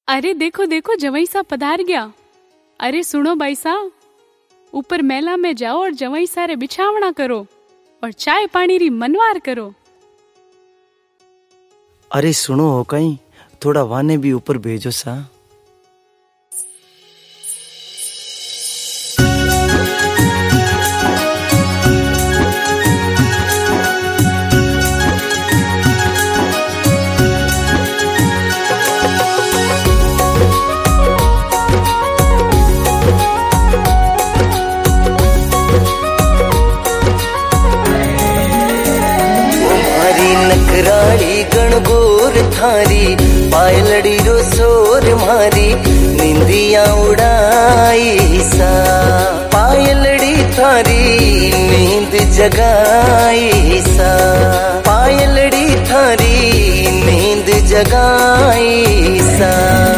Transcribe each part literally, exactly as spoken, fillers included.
अरे देखो देखो जवाई सा पधार गया। अरे सुनो भाई साहब, ऊपर मेला में जाओ और जवाई सारे बिछावना करो और चाय पानी री मनवार करो। अरे सुनो हो कहीं थोड़ा वाने भी ऊपर भेजो सा। नकराड़ी गणगोर थारी पायलड़ी रो सोर मारी निंदिया उड़ाई सा। पायलड़ी थारी नींद जगाई सा। पायलड़ी थारी नींद जगाई सा।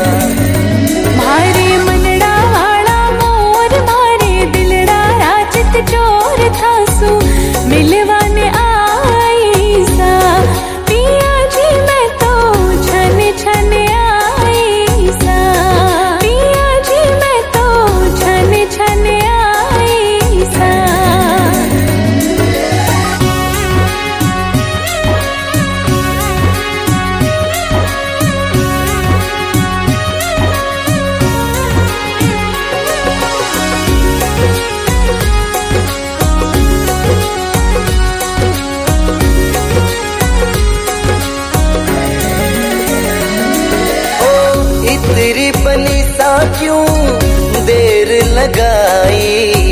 मारे मनड़ा वाला मोर मारे दिलड़ा राजत चोर थासु मिलवाने आई सा। पिया जी मैं तो छन छन आई सा। पिया जी मैं तो छन छन आई सा। तेरी बनी सा क्यों देर लगाई।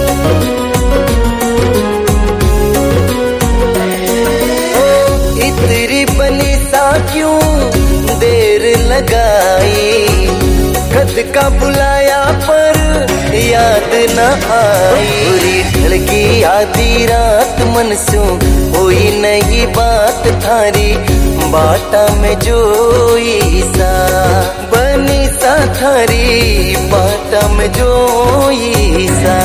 ओ इतरी बनी सा क्यों देर लगाई। कद का बुलाया पर याद न आई। पूरी ढलकी आधी रात मन सो कोई नई बात थारी बाटा में जोई सा। बनी सा थारी बाटा में जोई सा।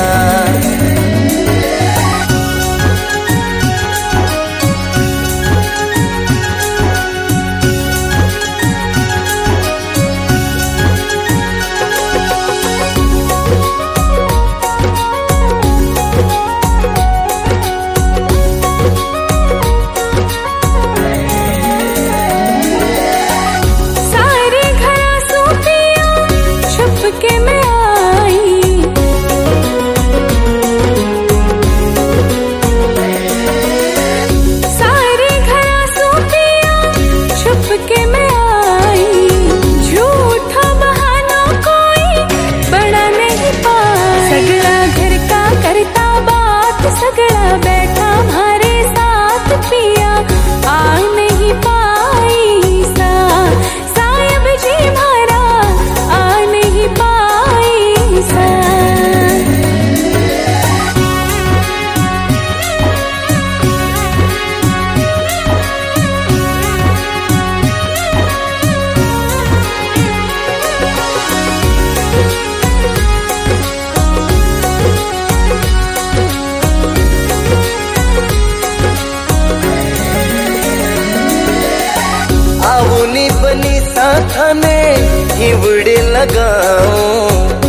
सगड़ा बैठा हमारे साथ पिया आ नहीं पाई सा। साहिब जी मारा आ नहीं पाई सा। आवनी बनी साथा ने हिवड़े लगाऊं।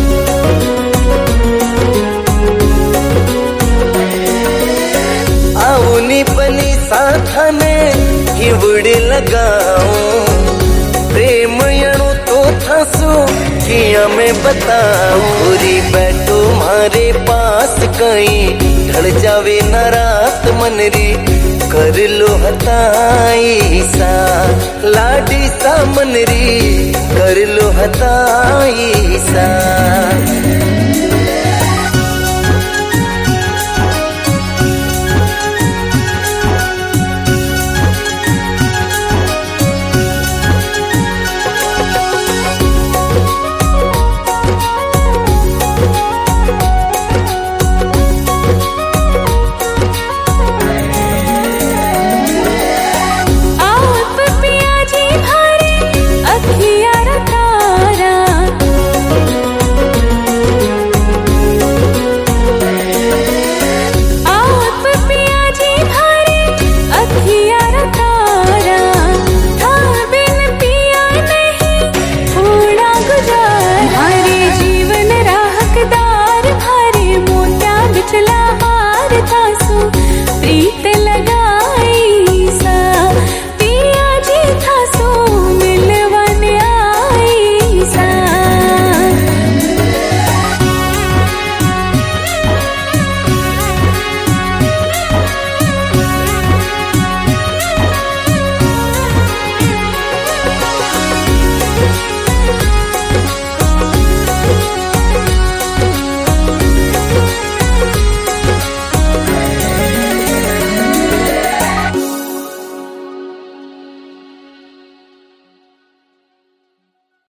आवनी बनी साथा ने हिवड़े लगाऊं। प्रेम यणु तो थासु किया मैं बताऊं। पूरी बैठो मारे पास कहीं ढल जावे न रात मनरी कर लो हताई सा। लाडी सा मनरी कर लो हताई सा।